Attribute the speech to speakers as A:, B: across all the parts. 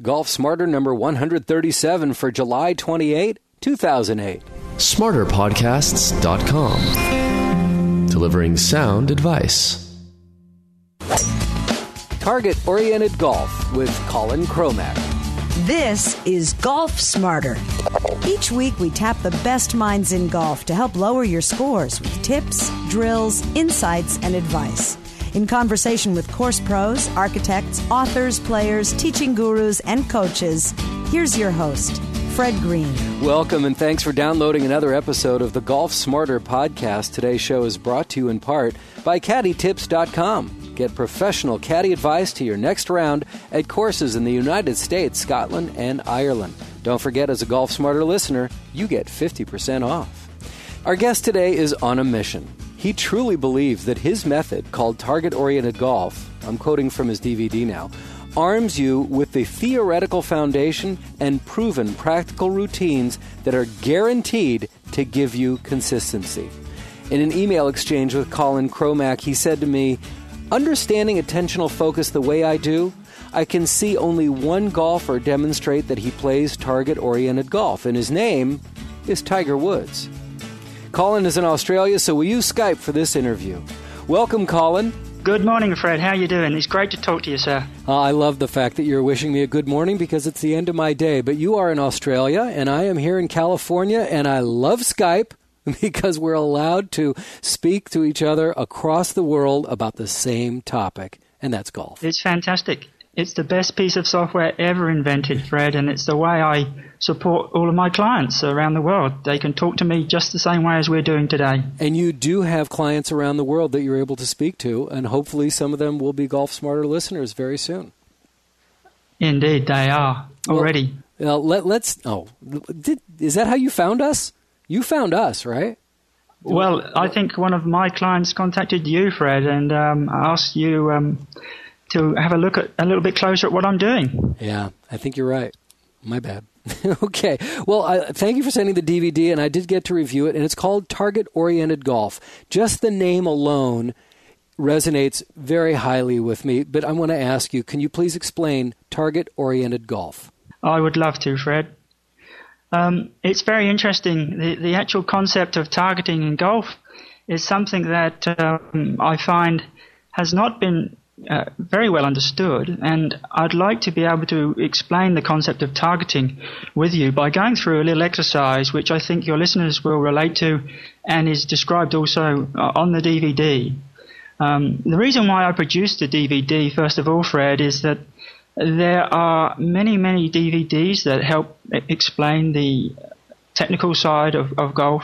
A: Golf Smarter number 137 for July 28, 2008.
B: SmarterPodcasts.com. Delivering sound advice.
A: Target-oriented golf with Colin Cromack.
C: This is Golf Smarter. Each week we tap the best minds in golf to help lower your scores with tips, drills, insights, and advice. In conversation with course pros, architects, authors, players, teaching gurus, and coaches, here's your host, Fred Green.
A: Welcome and thanks for downloading another episode of the Golf Smarter podcast. Today's show is brought to you in part by CaddyTips.com. Get professional caddy advice to your next round at courses in the United States, Scotland, and Ireland. Don't forget, as a Golf Smarter listener, you get 50% off. Our guest today is on a mission. He truly believes that his method, called Target-Oriented Golf, I'm quoting from his DVD now, arms you with the theoretical foundation and proven practical routines that are guaranteed to give you consistency. In an email exchange with Colin Cromack, he said to me, "Understanding attentional focus the way I do, I can see only one golfer demonstrate that he plays target-oriented golf, and his name is Tiger Woods." Colin is in Australia, so we use Skype for this interview. Welcome, Colin.
D: Good morning, Fred. How are you doing? It's great to talk to you, sir.
A: I love the fact that you're wishing me a good morning because it's the end of my day. But you are in Australia, and I am here in California, and I love Skype because we're allowed to speak to each other across the world about the same topic, and that's golf.
D: It's fantastic. It's the best piece of software ever invented, Fred, and it's the way I support all of my clients around the world. They can talk to me just the same way as we're doing today. And
A: you do have clients around the world that you're able to speak to, and hopefully some of them will be Golf Smarter listeners very soon.
D: Indeed, they are already.
A: Is that how you found us? You found us, right?
D: Well, I think one of my clients contacted you, Fred, and asked you to have a look at a little bit closer at what I'm doing.
A: Yeah, I think you're right. My bad. Okay. Well, thank you for sending the DVD, and I did get to review it, and it's called Target-Oriented Golf. Just the name alone resonates very highly with me, but I want to ask you, can you please explain Target-Oriented Golf?
D: I would love to, Fred. It's very interesting. The actual concept of targeting in golf is something that I find has not been very well understood, and I'd like to be able to explain the concept of targeting with you by going through a little exercise which I think your listeners will relate to and is described also on the DVD. The reason why I produced the DVD, first of all, Fred, is that there are many, many DVDs that help explain the technical side of golf,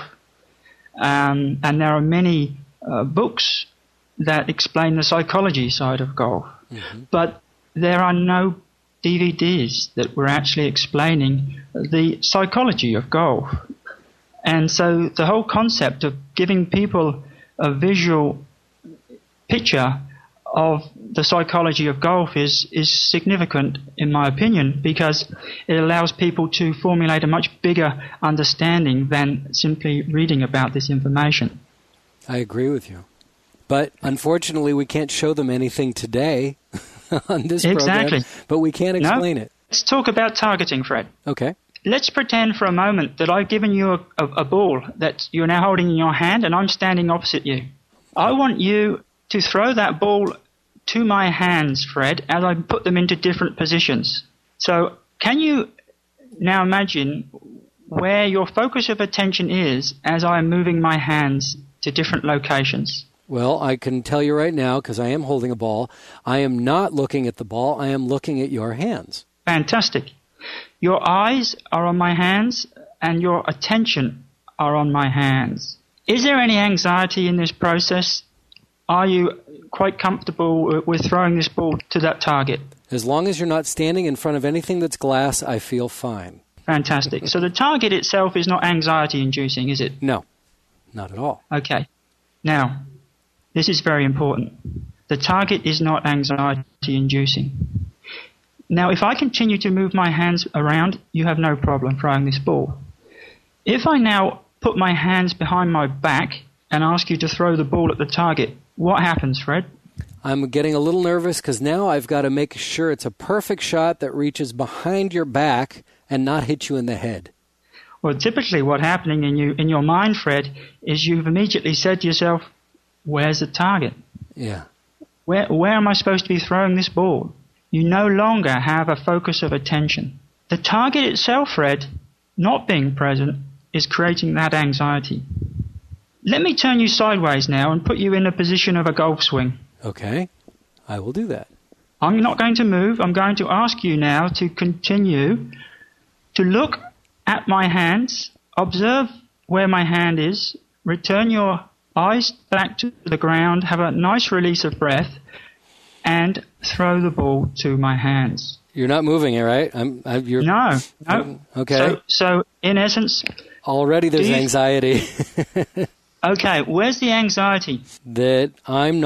D: and there are many books that explain the psychology side of golf. Mm-hmm. But there are no DVDs that were actually explaining the psychology of golf. And so the whole concept of giving people a visual picture of the psychology of golf is significant, in my opinion, because it allows people to formulate a much bigger understanding than simply reading about this information.
A: I agree with you. But unfortunately, we can't show them anything today on this program, but we can explain it.
D: Let's talk about targeting, Fred.
A: Okay.
D: Let's pretend for a moment that I've given you a ball that you're now holding in your hand, and I'm standing opposite you. I want you to throw that ball to my hands, Fred, as I put them into different positions. So can you now imagine where your focus of attention is as I am moving my hands to different locations?
A: Well, I can tell you right now, because I am holding a ball, I am not looking at the ball, I am looking at your hands.
D: Fantastic. Your eyes are on my hands, and your attention are on my hands. Is there any anxiety in this process? Are you quite comfortable with throwing this ball to that target?
A: As long as you're not standing in front of anything that's glass, I feel fine.
D: Fantastic. So the target itself is not anxiety-inducing, is it?
A: No, not at all.
D: Okay. Now, this is very important. The target is not anxiety-inducing. Now, if I continue to move my hands around, you have no problem throwing this ball. If I now put my hands behind my back and ask you to throw the ball at the target, what happens, Fred?
A: I'm getting a little nervous because now I've got to make sure it's a perfect shot that reaches behind your back and not hit you in the head.
D: Well, typically what's happening in your mind, Fred, is you've immediately said to yourself, where's the target?
A: Yeah.
D: Where am I supposed to be throwing this ball? You no longer have a focus of attention. The target itself, Fred, not being present, is creating that anxiety. Let me turn you sideways now and put you in the position of a golf swing.
A: Okay, I will do that.
D: I'm not going to move. I'm going to ask you now to continue to look at my hands, observe where my hand is, return your eyes back to the ground, have a nice release of breath, and throw the ball to my hands.
A: You're not moving it, right?
D: No.
A: Okay.
D: So in essence...
A: Already there's anxiety.
D: Okay, where's the anxiety?
A: That I'm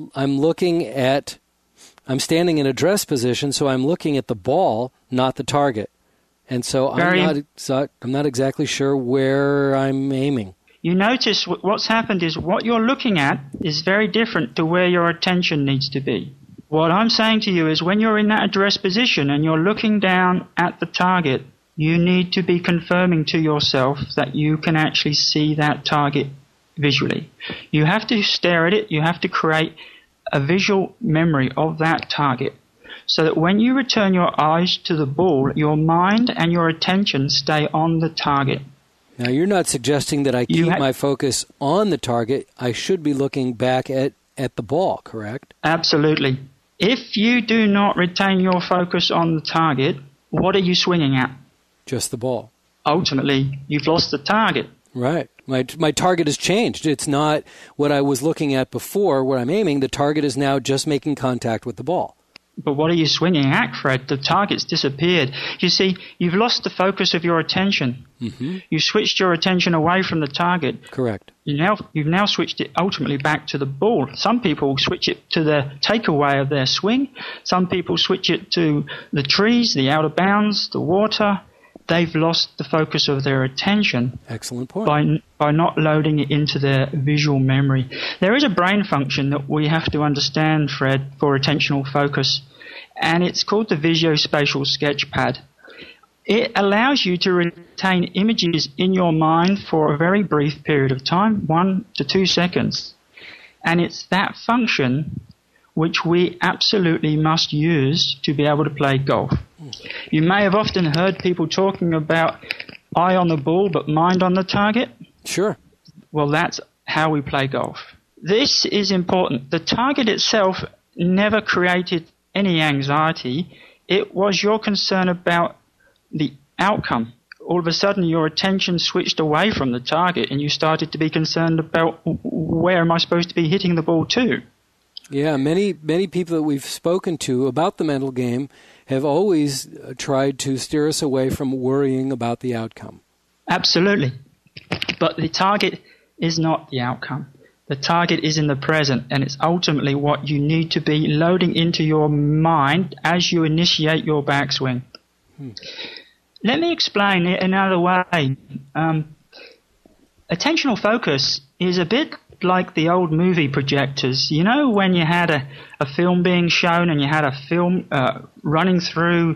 A: standing in a dress position, so I'm looking at the ball, not the target. And so I'm not exactly sure where I'm aiming.
D: You notice what's happened is what you're looking at is very different to where your attention needs to be. What I'm saying to you is when you're in that address position and you're looking down at the target, you need to be confirming to yourself that you can actually see that target visually. You have to stare at it. You have to create a visual memory of that target so that when you return your eyes to the ball, your mind and your attention stay on the target.
A: Now, you're not suggesting that I keep my focus on the target. I should be looking back at the ball, correct?
D: Absolutely. If you do not retain your focus on the target, what are you swinging at?
A: Just the ball.
D: Ultimately, you've lost the target.
A: Right. My target has changed. It's not what I was looking at before, where I'm aiming. The target is now just making contact with the ball.
D: But what are you swinging at, Fred? The target's disappeared. You see, you've lost the focus of your attention. Mm-hmm. You switched your attention away from the target.
A: Correct.
D: You've now switched it ultimately back to the ball. Some people switch it to the takeaway of their swing. Some people switch it to the trees, the out of bounds, the water. They've lost the focus of their attention.
A: Excellent point.
D: By not loading it into their visual memory. There is a brain function that we have to understand, Fred, for attentional focus, and it's called the visuospatial sketchpad. It allows you to retain images in your mind for a very brief period of time, 1 to 2 seconds. And it's that function which we absolutely must use to be able to play golf. You may have often heard people talking about eye on the ball but mind on the target.
A: Sure.
D: Well, that's how we play golf. This is important. The target itself never created any anxiety. It was your concern about the outcome. All of a sudden, your attention switched away from the target and you started to be concerned about where am I supposed to be hitting the ball to?
A: Yeah, many people that we've spoken to about the mental game have always tried to steer us away from worrying about the outcome.
D: Absolutely. But the target is not the outcome. The target is in the present, and it's ultimately what you need to be loading into your mind as you initiate your backswing. Let me explain it another way. Attentional focus is a bit like the old movie projectors. You know, when you had a film being shown and you had a film running through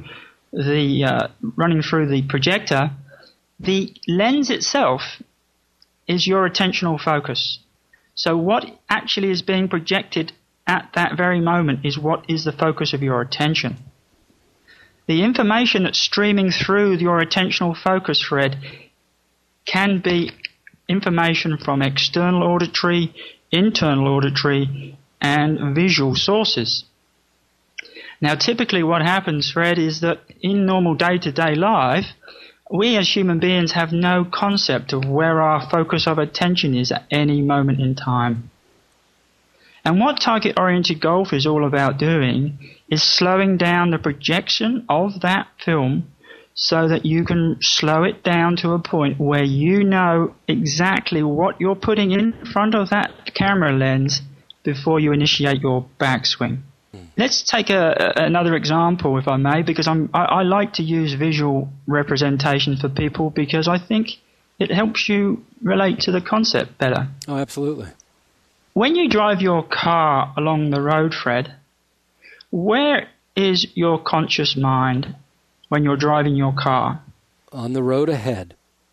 D: the projector, the lens itself is your attentional focus. So what actually is being projected at that very moment is what is the focus of your attention. The information that's streaming through your attentional focus, Fred, can be information from external auditory, internal auditory, and visual sources. Now, typically what happens, Fred, is that in normal day-to-day life, we as human beings have no concept of where our focus of attention is at any moment in time. And what target-oriented golf is all about doing is slowing down the projection of that film so that you can slow it down to a point where you know exactly what you're putting in front of that camera lens before you initiate your backswing. Let's take another example, if I may, because I like to use visual representation for people because I think it helps you relate to the concept better.
A: Oh, absolutely.
D: When you drive your car along the road, Fred, where is your conscious mind when you're driving your car?
A: On the road ahead.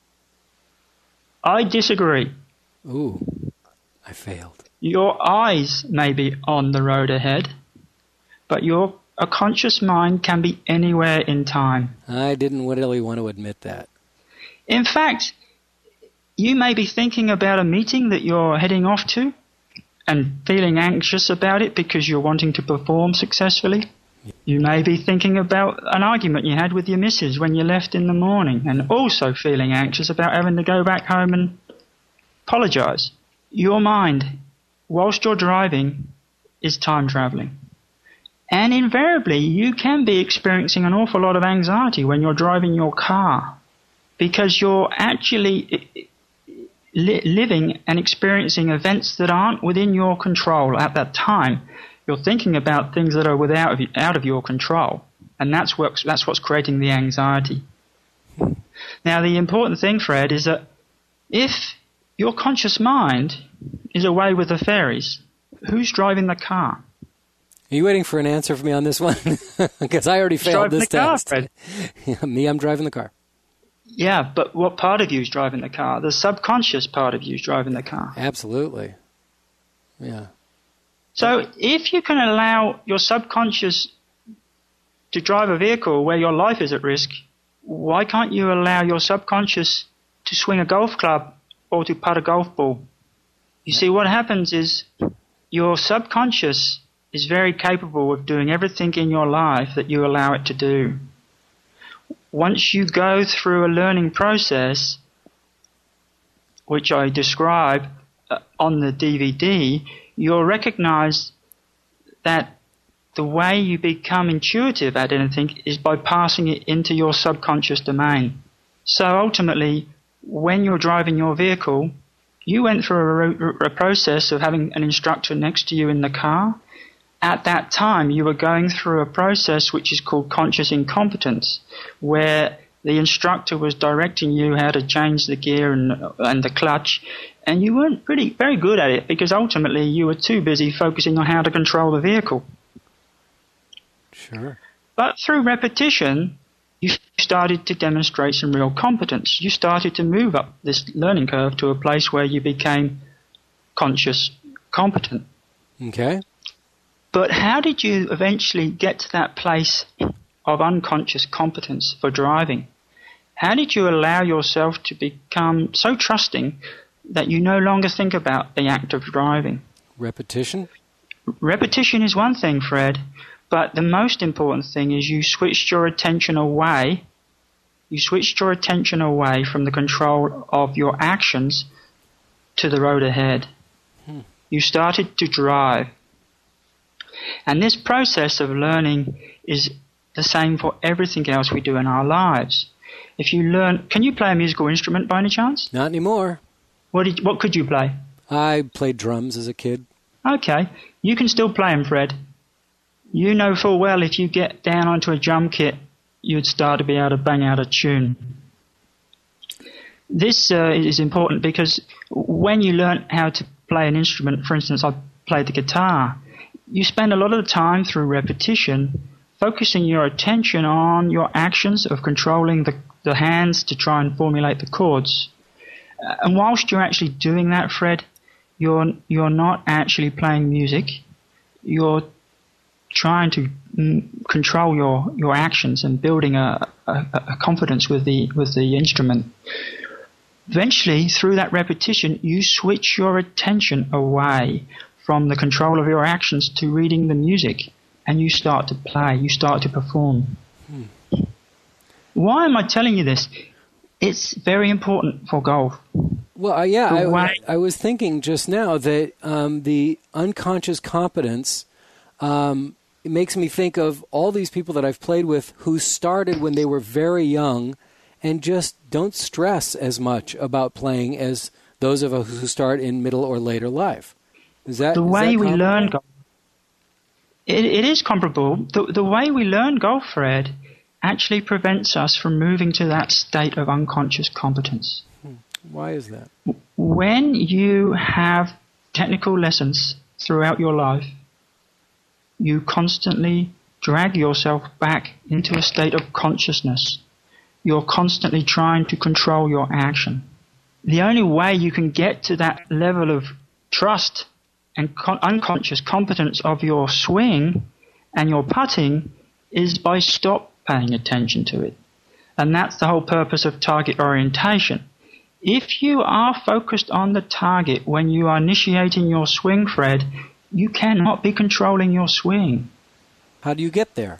D: I disagree.
A: Ooh, I failed.
D: Your eyes may be on the road ahead, but a conscious mind can be anywhere in time.
A: I didn't really want to admit that.
D: In fact, you may be thinking about a meeting that you're heading off to and feeling anxious about it because you're wanting to perform successfully. You may be thinking about an argument you had with your missus when you left in the morning and also feeling anxious about having to go back home and apologize. Your mind, whilst you're driving, is time traveling. And invariably, you can be experiencing an awful lot of anxiety when you're driving your car because you're actually living and experiencing events that aren't within your control at that time. You're thinking about things that are out of your control, and that's what's creating the anxiety. Now, the important thing, Fred, is that if your conscious mind is away with the fairies, who's driving the car?
A: Are you waiting for an answer from me on this one? Because I already failed this test.
D: Car,
A: yeah, me, I'm driving the car.
D: Yeah, but what part of you is driving the car? The subconscious part of you is driving the car.
A: Absolutely. Yeah.
D: So if you can allow your subconscious to drive a vehicle where your life is at risk, why can't you allow your subconscious to swing a golf club or to putt a golf ball? You see, what happens is your subconscious is very capable of doing everything in your life that you allow it to do. Once you go through a learning process, which I describe on the DVD, you'll recognize that the way you become intuitive at anything is by passing it into your subconscious domain. So ultimately, when you're driving your vehicle, you went through a process of having an instructor next to you in the car. At that time, you were going through a process which is called conscious incompetence, where the instructor was directing you how to change the gear and the clutch, and you weren't very good at it because ultimately you were too busy focusing on how to control the vehicle.
A: Sure.
D: But through repetition, you started to demonstrate some real competence. You started to move up this learning curve to a place where you became conscious competent.
A: Okay.
D: But how did you eventually get to that place of unconscious competence for driving? How did you allow yourself to become so trusting that you no longer think about the act of driving?
A: Repetition?
D: Repetition is one thing, Fred, but the most important thing is you switched your attention away. You switched your attention away from the control of your actions to the road ahead. You started to drive. And this process of learning is the same for everything else we do in our lives. If you learn, can you play a musical instrument by any chance?
A: Not anymore.
D: What could you play?
A: I played drums as a kid.
D: Okay, you can still play them, Fred. You know full well if you get down onto a drum kit, you'd start to be able to bang out a tune. This is important because when you learn how to play an instrument, for instance, I played the guitar, you spend a lot of the time through repetition focusing your attention on your actions of controlling the hands to try and formulate the chords. And whilst you're actually doing that, Fred, you're not actually playing music. You're trying to control your actions and building a confidence with the instrument. Eventually, through that repetition, you switch your attention away from the control of your actions to reading the music, and you start to play, you start to perform. Why am I telling you this? It's very important for golf.
A: Well, I was thinking just now that the unconscious competence it makes me think of all these people that I've played with who started when they were very young and just don't stress as much about playing as those of us who start in middle or later life. Is that
D: the way we
A: comparable?
D: learn golf? It is comparable. The way we learn golf, Fred, actually prevents us from moving to that state of unconscious competence.
A: Why is that?
D: When you have technical lessons throughout your life, you constantly drag yourself back into a state of consciousness. You're constantly trying to control your action. The only way you can get to that level of trust and unconscious competence of your swing and your putting is by stop paying attention to it. And that's the whole purpose of target orientation. If you are focused on the target when you are initiating your swing, Fred, you cannot be controlling your swing.
A: How do you get there?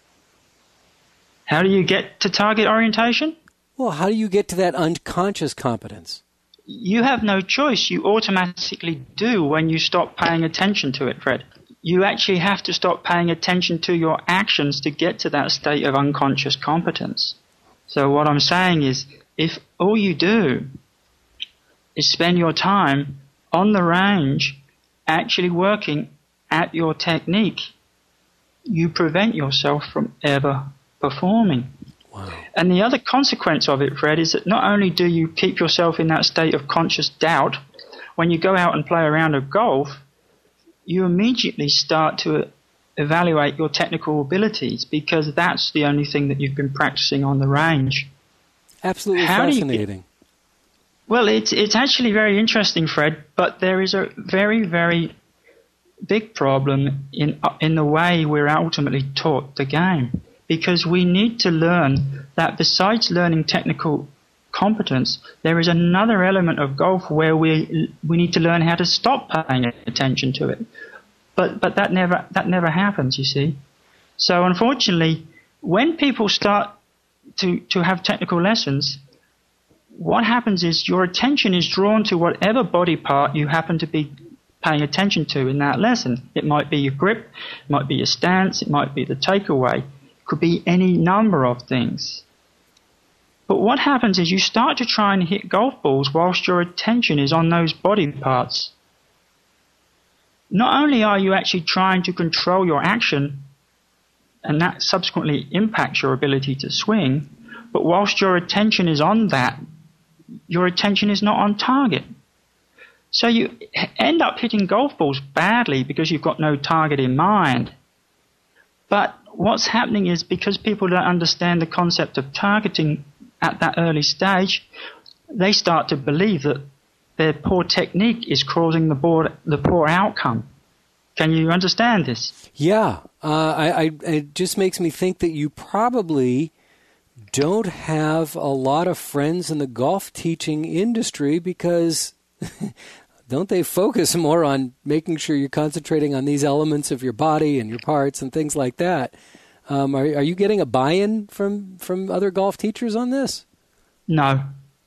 D: How do you get to target orientation?
A: Well, how do you get to that unconscious competence?
D: You have no choice. You automatically do when you stop paying attention to it, Fred. You actually have to stop paying attention to your actions to get to that state of unconscious competence. So what I'm saying is, if all you do is spend your time on the range actually working at your technique, you prevent yourself from ever performing.
A: Wow.
D: And the other consequence of it, Fred, is that not only do you keep yourself in that state of conscious doubt, when you go out and play a round of golf, you immediately start to evaluate your technical abilities because that's the only thing that you've been practicing on the range.
A: Absolutely fascinating.
D: Well, it's actually very interesting, Fred, but there is a very, very big problem in the way we're ultimately taught the game. Because we need to learn that besides learning technical competence, there is another element of golf where we need to learn how to stop paying attention to it. But that never happens, you see. So unfortunately, when people start to have technical lessons, what happens is your attention is drawn to whatever body part you happen to be paying attention to in that lesson. It might be your grip, it might be your stance, it might be the takeaway. Could be any number of things. But what happens is you start to try and hit golf balls whilst your attention is on those body parts. Not only are you actually trying to control your action, and that subsequently impacts your ability to swing, but whilst your attention is on that, your attention is not on target. So you end up hitting golf balls badly because you've got no target in mind. But what's happening is because people don't understand the concept of targeting at that early stage, they start to believe that their poor technique is causing the poor outcome. Can you understand this?
A: Yeah. It just makes me think that you probably don't have a lot of friends in the golf teaching industry because don't they focus more on making sure you're concentrating on these elements of your body and your parts and things like that? Are you getting a buy-in from other golf teachers on this?
D: No.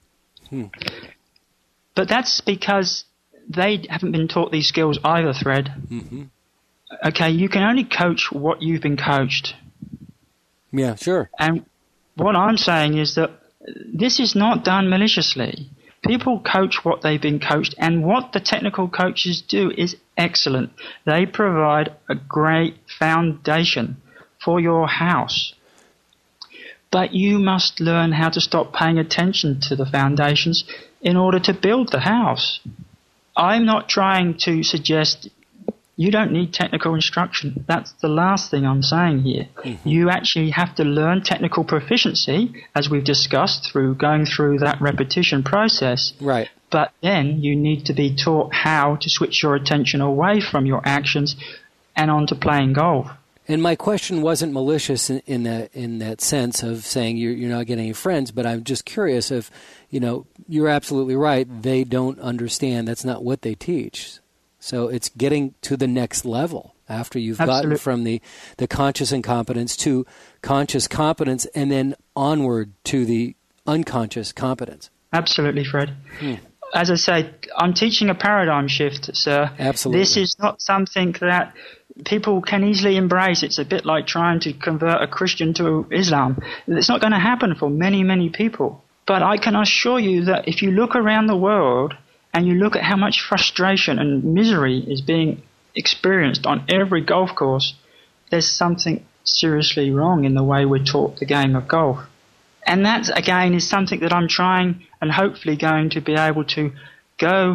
D: But that's because they haven't been taught these skills either, Fred.
A: Mm-hmm.
D: Okay, you can only coach what you've been coached.
A: Yeah, sure.
D: And what I'm saying is that this is not done maliciously. People coach what they've been coached, and what the technical coaches do is excellent. They provide a great foundation for your house. But you must learn how to stop paying attention to the foundations in order to build the house. I'm not trying to suggest you don't need technical instruction. That's the last thing I'm saying here. Mm-hmm. You actually have to learn technical proficiency, as we've discussed, through going through that repetition process.
A: Right.
D: But then you need to be taught how to switch your attention away from your actions and onto playing golf.
A: And my question wasn't malicious in that sense of saying you're not getting any friends, but I'm just curious if, you're absolutely right. They don't understand. That's not what they teach. So it's getting to the next level after you've gotten from the conscious incompetence to conscious competence and then onward to the unconscious competence.
D: Absolutely, Fred. As I say, I'm teaching a paradigm shift, sir.
A: Absolutely.
D: This is not something that people can easily embrace. It's a bit like trying to convert a Christian to Islam. It's not going to happen for many, many people. But I can assure you that if you look around the world and you look at how much frustration and misery is being experienced on every golf course, there's something seriously wrong in the way we're taught the game of golf. And that, again, is something that I'm trying and hopefully going to be able to go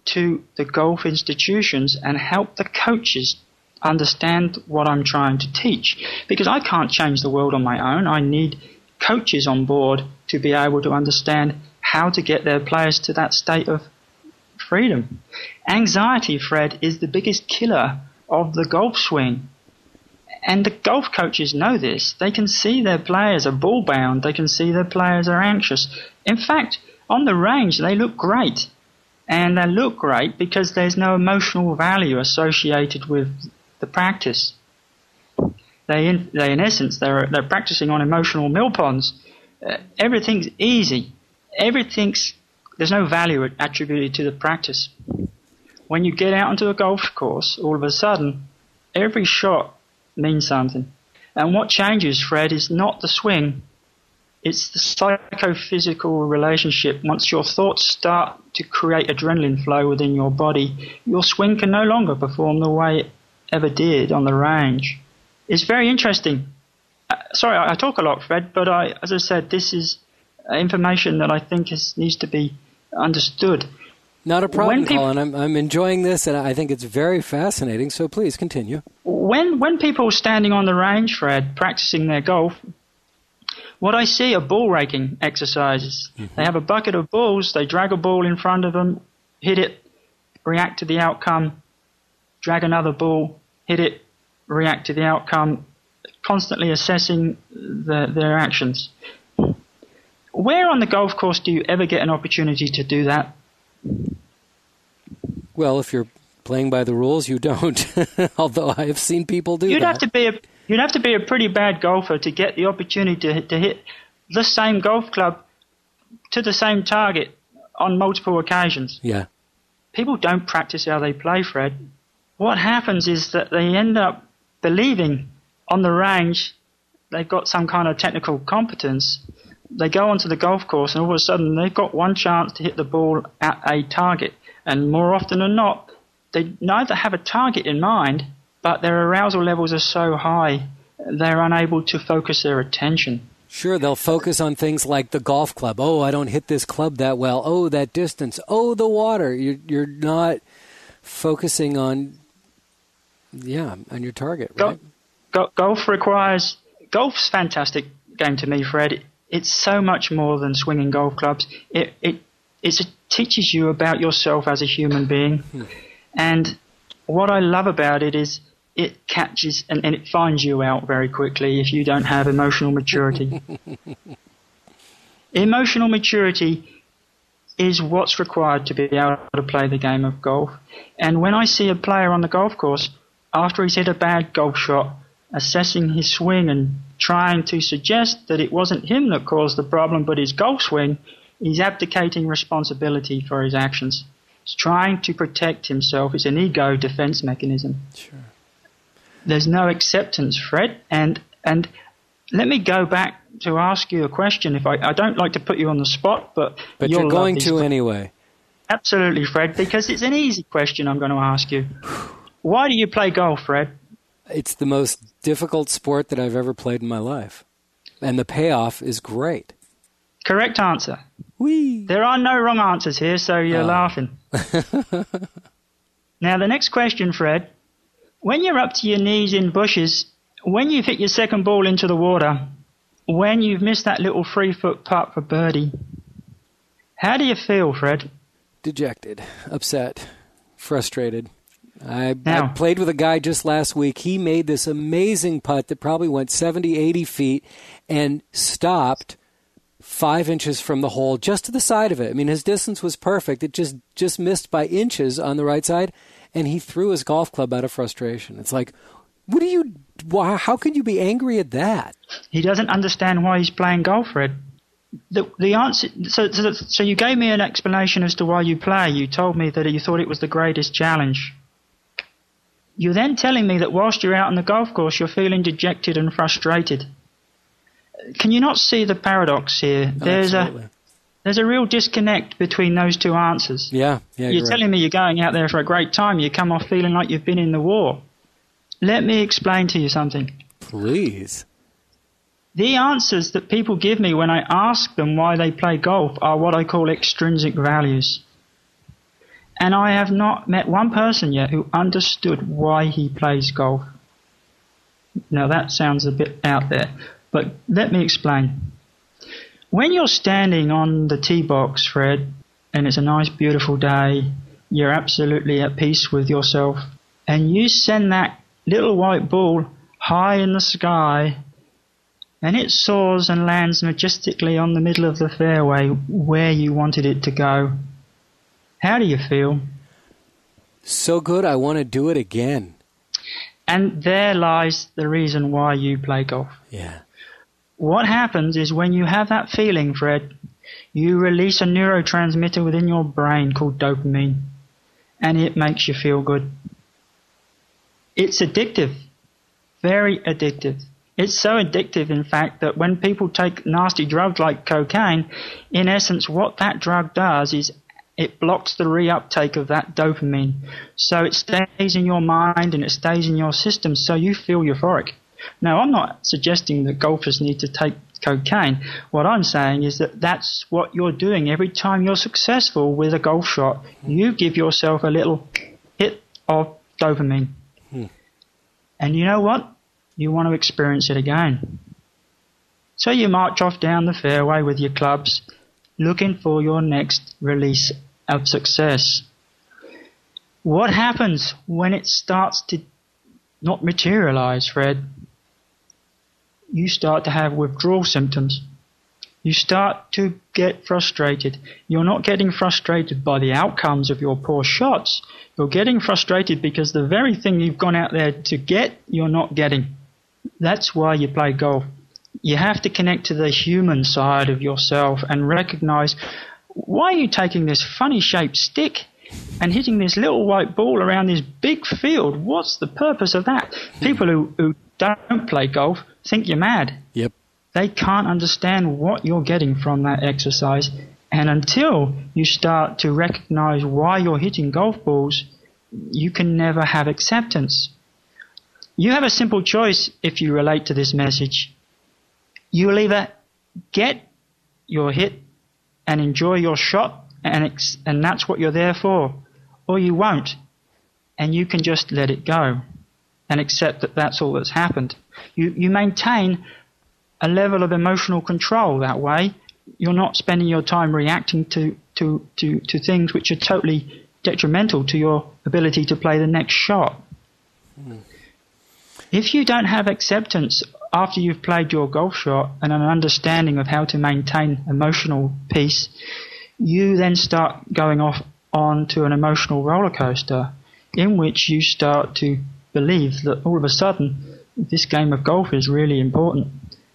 D: to the golf institutions and help the coaches understand what I'm trying to teach. Because I can't change the world on my own. I need coaches on board to be able to understand how to get their players to that state of freedom. Anxiety, Fred, is the biggest killer of the golf swing. And the golf coaches know this. They can see their players are ball bound. They can see their players are anxious. In fact, on the range, they look great. And they look great because there's no emotional value associated with the practice. In essence, they're practicing on emotional mill ponds. Everything's easy. There's no value attributed to the practice. When you get out onto a golf course, all of a sudden, every shot means something. And what changes, Fred, is not the swing. It's the psychophysical relationship. Once your thoughts start to create adrenaline flow within your body, your swing can no longer perform the way it ever did on the range. It's very interesting. Sorry, I talk a lot, Fred, but as I said, this is information that I think needs to be understood.
A: Not a problem, Colin. I'm enjoying this, and I think it's very fascinating, so please continue.
D: When people are standing on the range, Fred, practicing their golf, what I see are ball raking exercises. Mm-hmm. They have a bucket of balls, they drag a ball in front of them, hit it, react to the outcome, drag another ball, hit it, react to the outcome, constantly assessing their actions. Where on the golf course do you ever get an opportunity to do that?
A: Well, if you're playing by the rules, you don't. Although I have seen people do that. You'd have to be a pretty bad golfer to get the opportunity to hit the same golf club to the same target on multiple occasions. Yeah.
D: People don't practice how they play, Fred. What happens is that they end up believing on the range they've got some kind of technical competence. They go onto the golf course and all of a sudden they've got one chance to hit the ball at a target. And more often than not, they neither have a target in mind, but their arousal levels are so high they're unable to focus their attention.
A: Sure, they'll focus on things like the golf club. Oh, I don't hit this club that well. Oh, that distance. Oh, the water. You're not focusing on your target, right?
D: Golf's a fantastic game to me, Fred. It's so much more than swinging golf clubs. It teaches you about yourself as a human being. And what I love about it is it catches and it finds you out very quickly if you don't have emotional maturity. Emotional maturity is what's required to be able to play the game of golf. And when I see a player on the golf course, after he's hit a bad golf shot, assessing his swing and trying to suggest that it wasn't him that caused the problem but his golf swing, he's abdicating responsibility for his actions. He's trying to protect himself. It's an ego defense mechanism.
A: Sure.
D: There's no acceptance, Fred. And let me go back to ask you a question. If I don't like to put you on the spot, but
A: you're going to anyway.
D: Absolutely, Fred, because it's an easy question I'm going to ask you. Why do you play golf, Fred?
A: It's the most difficult sport that I've ever played in my life. And the payoff is great.
D: Correct answer.
A: Whee!
D: There are no wrong answers here, so you're laughing. Now, the next question, Fred. When you're up to your knees in bushes, when you've hit your second ball into the water, when you've missed that little 3-foot putt for birdie, how do you feel, Fred?
A: Dejected, upset, frustrated. I played with a guy just last week. He made this amazing putt that probably went 70, 80 feet and stopped 5 inches from the hole, just to the side of it. I mean, his distance was perfect. It just missed by inches on the right side, and he threw his golf club out of frustration. It's like, how could you be angry at that?
D: He doesn't understand why he's playing golf, Fred. The answer. So you gave me an explanation as to why you play. You told me that you thought it was the greatest challenge. You're then telling me that whilst you're out on the golf course, you're feeling dejected and frustrated. Can you not see the paradox here? There's a real disconnect between those two answers.
A: Yeah,
D: you're telling me you're going out there for a great time. You come off feeling like you've been in the war. Let me explain to you something.
A: Please.
D: The answers that people give me when I ask them why they play golf are what I call extrinsic values. And I have not met one person yet who understood why he plays golf. Now that sounds a bit out there, but let me explain. When you're standing on the tee box, Fred, and it's a nice beautiful day, you're absolutely at peace with yourself, and you send that little white ball high in the sky, and it soars and lands majestically on the middle of the fairway where you wanted it to go. How do you feel?
A: So good, I want to do it again.
D: And there lies the reason why you play golf.
A: Yeah.
D: What happens is when you have that feeling, Fred, you release a neurotransmitter within your brain called dopamine, and it makes you feel good. It's addictive, very addictive. It's so addictive, in fact, that when people take nasty drugs like cocaine, in essence, what that drug does is it blocks the reuptake of that dopamine. So it stays in your mind and it stays in your system, so you feel euphoric. Now, I'm not suggesting that golfers need to take cocaine. What I'm saying is that that's what you're doing. Every time you're successful with a golf shot, you give yourself a little hit of dopamine. And you know what? You want to experience it again. So you march off down the fairway with your clubs, looking for your next release of success. What happens when it starts to not materialize, Fred? You start to have withdrawal symptoms. You start to get frustrated. You're not getting frustrated by the outcomes of your poor shots. You're getting frustrated because the very thing you've gone out there to get, you're not getting. That's why you play golf. You have to connect to the human side of yourself and recognize, why are you taking this funny shaped stick and hitting this little white ball around this big field? What's the purpose of that? People who don't play golf think you're mad.
A: Yep.
D: They can't understand what you're getting from that exercise. And until you start to recognize why you're hitting golf balls, you can never have acceptance. You have a simple choice if you relate to this message. You will either get your hit and enjoy your shot, and that's what you're there for, or you won't, and you can just let it go and accept that that's all that's happened. You maintain a level of emotional control that way. You're not spending your time reacting to things which are totally detrimental to your ability to play the next shot. If you don't have acceptance after you've played your golf shot and an understanding of how to maintain emotional peace, you then start going off onto an emotional roller coaster in which you start to believe that all of a sudden this game of golf is really important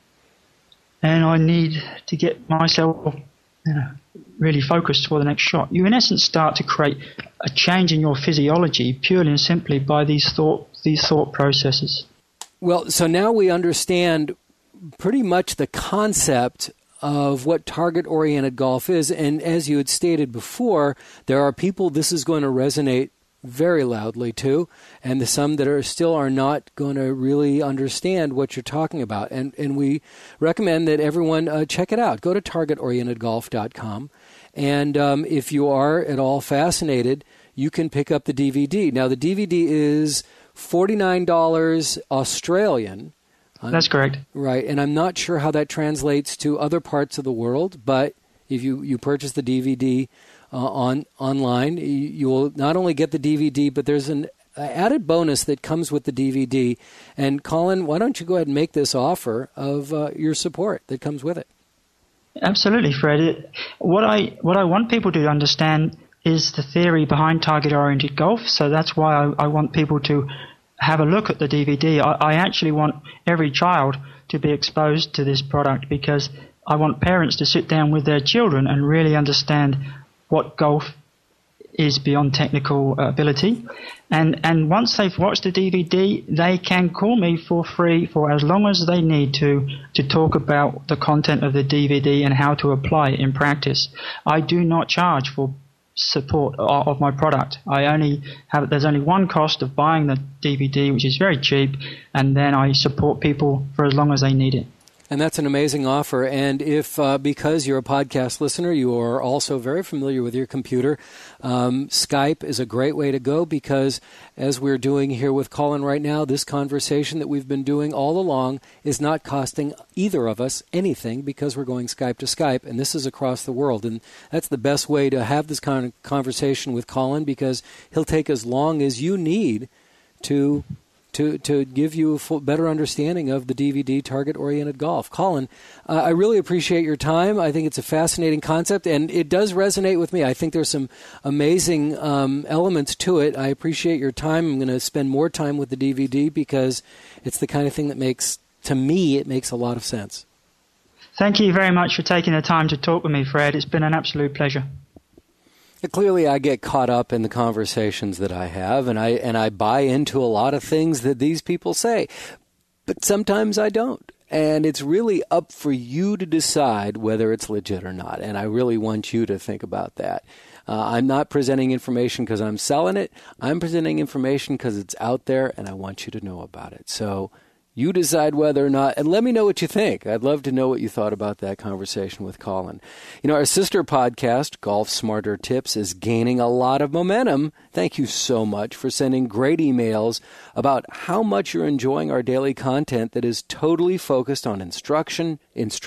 D: and I need to get myself really focused for the next shot. You in essence start to create a change in your physiology purely and simply by these thought processes.
A: Well, so now we understand pretty much the concept of what target-oriented golf is. And as you had stated before, there are people this is going to resonate very loudly to, and some that are not going to really understand what you're talking about. And we recommend that everyone check it out. Go to targetorientedgolf.com. And if you are at all fascinated, you can pick up the DVD. Now, the DVD is $49 Australian.
D: That's correct.
A: Right, and I'm not sure how that translates to other parts of the world, but if you purchase the DVD online, you will not only get the DVD, but there's an added bonus that comes with the DVD. And Colin, why don't you go ahead and make this offer of your support that comes with it?
D: Absolutely, Fred. What I want people to understand is the theory behind target-oriented golf. So that's why I want people to have a look at the DVD. I actually want every child to be exposed to this product because I want parents to sit down with their children and really understand what golf is beyond technical ability. And once they've watched the DVD, they can call me for free for as long as they need to talk about the content of the DVD and how to apply it in practice. I do not charge for support of my product. There's only one cost of buying the DVD, which is very cheap, and then I support people for as long as they need it.
A: And that's an amazing offer. And if, because you're a podcast listener, you are also very familiar with your computer, Skype is a great way to go because, as we're doing here with Colin right now, this conversation that we've been doing all along is not costing either of us anything because we're going Skype to Skype, and this is across the world. And that's the best way to have this kind of conversation with Colin because he'll take as long as you need to give you a better understanding of the DVD target-oriented golf. Colin, I really appreciate your time. I think it's a fascinating concept, and it does resonate with me. I think there's some amazing elements to it. I appreciate your time. I'm going to spend more time with the DVD because it's the kind of thing that makes, to me, it makes a lot of sense.
D: Thank you very much for taking the time to talk with me, Fred. It's been an absolute pleasure.
A: Clearly, I get caught up in the conversations that I have, and I buy into a lot of things that these people say, but sometimes I don't. And it's really up for you to decide whether it's legit or not, and I really want you to think about that. I'm not presenting information because I'm selling it. I'm presenting information because it's out there, and I want you to know about it. So you decide whether or not, and let me know what you think. I'd love to know what you thought about that conversation with Colin. You know, our sister podcast, Golf Smarter Tips, is gaining a lot of momentum. Thank you so much for sending great emails about how much you're enjoying our daily content that is totally focused on instruction.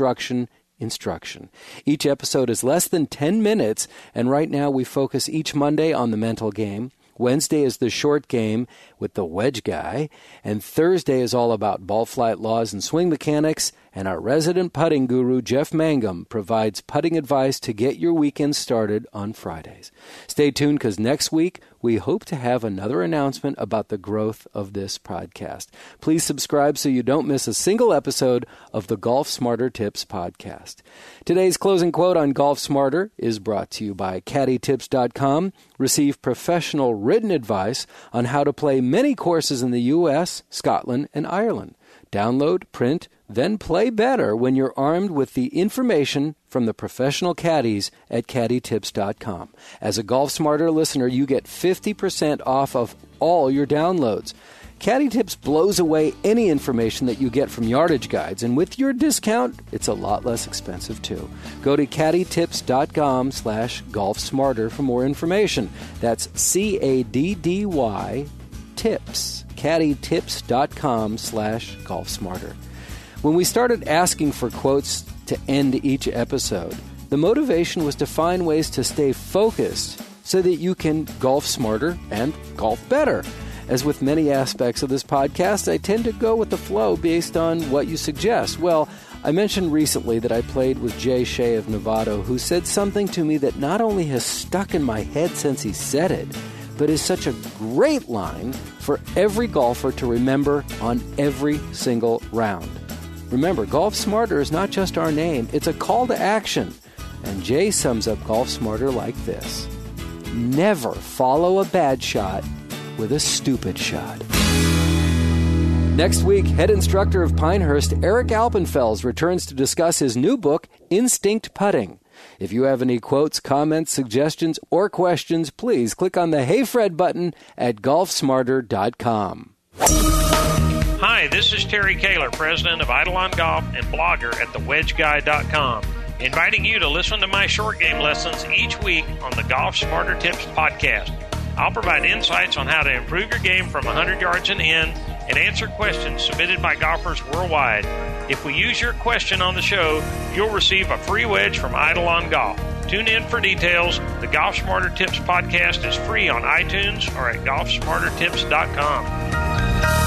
A: Each episode is less than 10 minutes, and right now we focus each Monday on the mental game. Wednesday is the short game with the wedge guy, and Thursday is all about ball flight laws and swing mechanics, and our resident putting guru, Jeff Mangum, provides putting advice to get your weekend started on Fridays. Stay tuned because next week we hope to have another announcement about the growth of this podcast. Please subscribe so you don't miss a single episode of the Golf Smarter Tips podcast. Today's closing quote on Golf Smarter is brought to you by CaddyTips.com. Receive professional written advice on how to play many courses in the U.S., Scotland, and Ireland. Download, print, then play better when you're armed with the information from the professional caddies at CaddyTips.com. As a Golf Smarter listener, you get 50% off of all your downloads. Caddy Tips blows away any information that you get from yardage guides, and with your discount, it's a lot less expensive too. Go to CaddyTips.com/GolfSmarter for more information. That's CADDY Tips. CaddyTips.com/GolfSmarter. When we started asking for quotes to end each episode, the motivation was to find ways to stay focused so that you can golf smarter and golf better. As with many aspects of this podcast, I tend to go with the flow based on what you suggest. Well, I mentioned recently that I played with Jay Shea of Novato, who said something to me that not only has stuck in my head since he said it, but is such a great line for every golfer to remember on every single round. Remember, Golf Smarter is not just our name, it's a call to action. And Jay sums up Golf Smarter like this: never follow a bad shot with a stupid shot. Next week, head instructor of Pinehurst, Eric Alpenfels, returns to discuss his new book, Instinct Putting. If you have any quotes, comments, suggestions, or questions, please click on the Hey Fred button at golfsmarter.com.
E: Hi, this is Terry Kaler, president of Eidolon Golf and blogger at thewedgeguy.com, inviting you to listen to my short game lessons each week on the Golf Smarter Tips podcast. I'll provide insights on how to improve your game from 100 yards and in, and answer questions submitted by golfers worldwide. If we use your question on the show, you'll receive a free wedge from Eidolon Golf. Tune in for details. The Golf Smarter Tips podcast is free on iTunes or at golfsmartertips.com.